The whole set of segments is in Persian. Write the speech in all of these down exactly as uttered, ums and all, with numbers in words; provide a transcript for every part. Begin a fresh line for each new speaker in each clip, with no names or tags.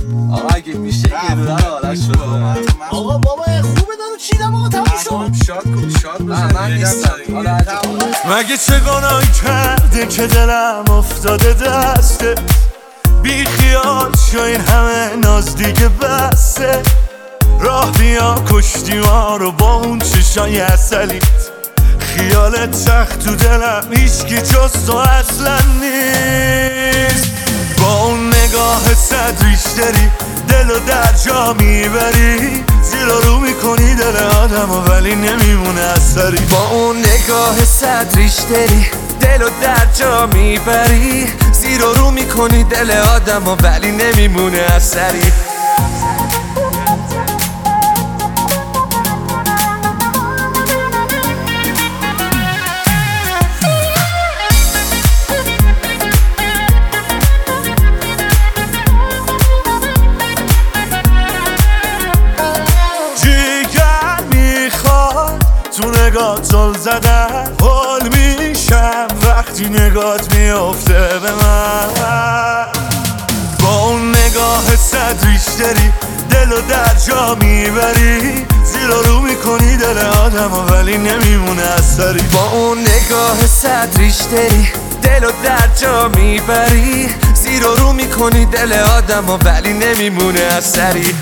آقا اگه میشه یه دونه رو آرش شده.
آقا بابا خوبه دارو چیدم آقا تموم شد.
شاد کن شاد بزن. من نیستم.
مگه چه گناهی کرده که دلم افتاده دسته، بی خیال شو این همه ناز دیگه بسته. راه بیا کشتی ما رو با اون چشای اصلیت، خیالت سخت تو دلم هیچکی جز تو اصلا نیست. با اون نگاه صد ریشتری دلو در جا میبری، زیر رو میکنی دل آدمو ولی نمیمونه اثری.
با اون نگاه صد ریشتری دلو در جا میبری، زیر رو میکنی دل آدمو ولی نمیمونه اثری.
تو نگات زل زدن حال میشم وقتی نگات میافته به من. با اون نگاه صد ریشتری دلو در جا میبری، زیر رو میکنی دل آدمو ولی نمیمونه اثری.
با اون نگاه صد ریشتری دلو در جا میبری، زیر رو میکنی دل آدمو ولی نمیمونه اثری.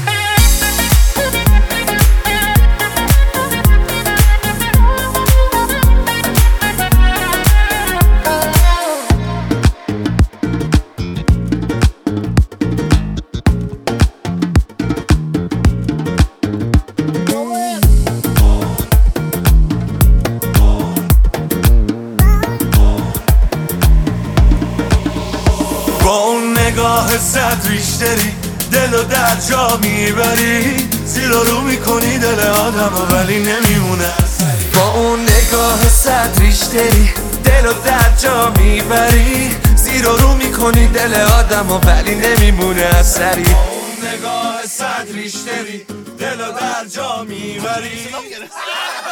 با اون نگاه صد ریشتری دلو در جا میبری، زیر رو میکنی دل آدمو ولی نمیمونه اثری.
با اون نگاه صد ریشتری دلو در جا میبری، زیر رو میکنی دل آدمو ولی نمیمونه اثری.
با اون نگاه صد ریشتری دلو در جا میبری